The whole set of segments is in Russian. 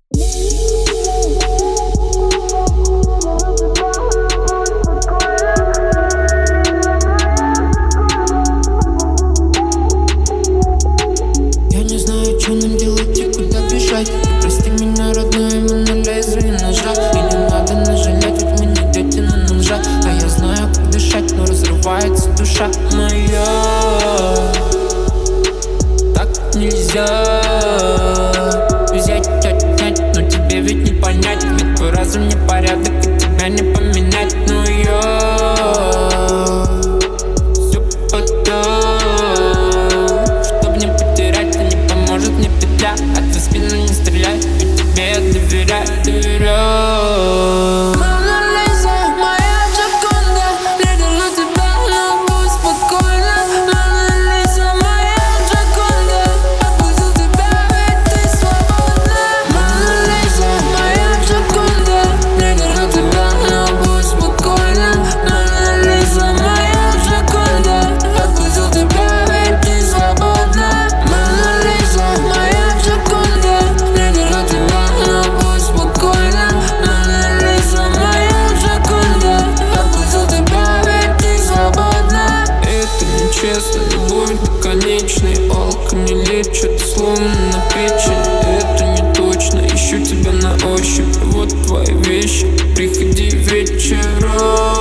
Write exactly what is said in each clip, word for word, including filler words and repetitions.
Я не знаю, что нам делать и куда бежать. И прости меня, родной, мы на лезвие ножа. И не надо нажалеть, ведь мы не дети на ножа. А я знаю, как дышать, но разрывается душа моя. Так нельзя взять, отнять, но тебе ведь не понять. Ведь твой разум не порядок, и тебя не поменять. Но я все потом, чтоб не потерять, но не поможет мне петля. А ты в спину не стреляй, ведь тебе я доверяю, доверяю. Честно, любовь бесконечный, алка не лечит, словно на печень. Это не точно, ищу тебя на ощупь. Вот твои вещи, приходи вечером.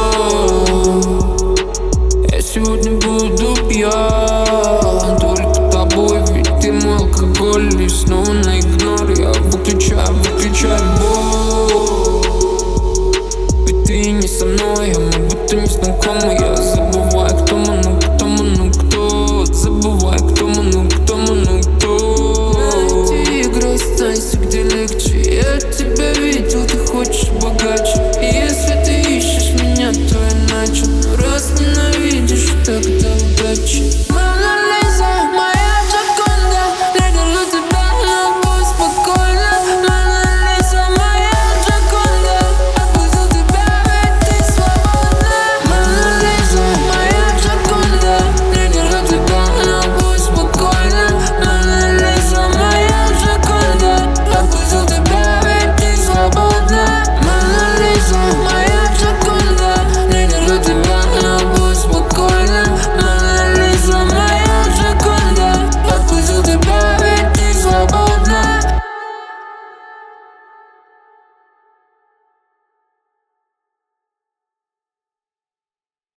Я сегодня буду пьян только тобой, ведь ты мой алкоголь. И снова на игнор я выключаю, выключаю боль. Ведь ты не со мной, а мы будто не знакомы. Я забываю, кто мы, ну кто мы, ну кто. Забывай, кто мы, ну кто мы, ну кто. Эти игры останься, где легче. Я тебя видел, ты хочешь богаче. И если ты ищешь меня, то иначе. Но раз ненавидишь, тогда удачи.